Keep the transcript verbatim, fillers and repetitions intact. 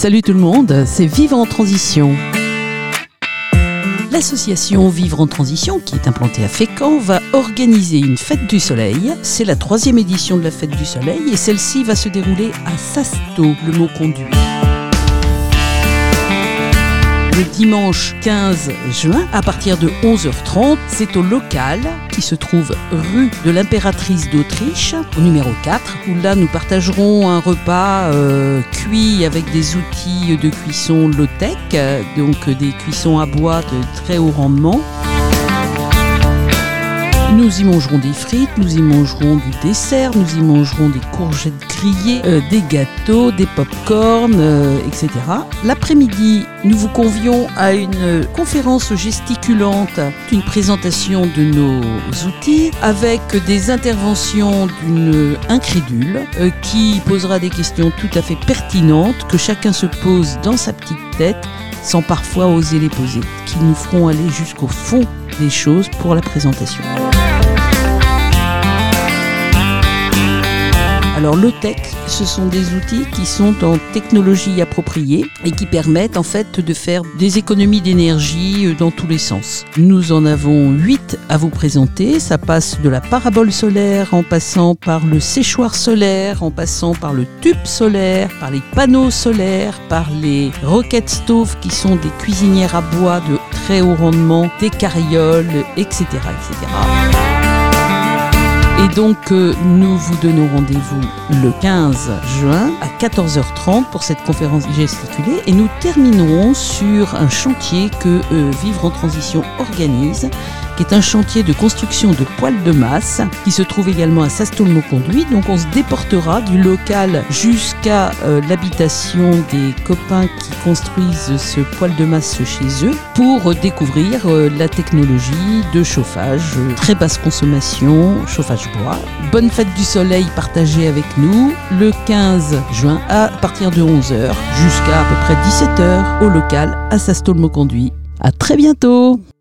Salut tout le monde, c'est Vivre en Transition. L'association Vivre en Transition, qui est implantée à Fécamp, va organiser une fête du soleil. C'est la troisième édition de la fête du soleil et celle-ci va se dérouler à Sasto, le mot conduit. Le dimanche quinze juin, à partir de onze heures trente, c'est au local qui se trouve rue de l'Impératrice d'Autriche, au numéro quatre, où là nous partagerons un repas euh, cuit avec des outils de cuisson low-tech, euh, donc des cuissons à bois de très haut rendement. Nous y mangerons des frites, nous y mangerons du dessert, nous y mangerons des courgettes grillées, euh, des gâteaux, des pop-corn, euh, et cetera. L'après-midi, nous vous convions à une conférence gesticulante, une présentation de nos outils avec des interventions d'une incrédule euh, qui posera des questions tout à fait pertinentes que chacun se pose dans sa petite tête sans parfois oser les poser, qui nous feront aller jusqu'au fond des choses pour la présentation. Alors low-tech, ce sont des outils qui sont en technologie appropriée et qui permettent en fait de faire des économies d'énergie dans tous les sens. Nous en avons huit à vous présenter. Ça passe de la parabole solaire en passant par le séchoir solaire, en passant par le tube solaire, par les panneaux solaires, par les rocket stoves qui sont des cuisinières à bois de très haut rendement, des carrioles, et cetera, et cetera. Et donc, euh, nous vous donnons rendez-vous le quinze juin à quatorze heures trente pour cette conférence gesticulée et nous terminerons sur un chantier que euh, Vivre en Transition organise, qui est un chantier de construction de poêles de masse qui se trouve également à Sasto-le-Mot-Conduit. Donc on se déportera du local jusqu'à euh, l'habitation des copains qui construisent ce poêle de masse chez eux pour euh, découvrir euh, la technologie de chauffage, euh, très basse consommation, chauffage bois. Bonne fête du soleil partagée avec nous le quinze juin à partir de onze heures jusqu'à à peu près dix-sept heures au local à Sasto-le-Mot-Conduit. À très bientôt!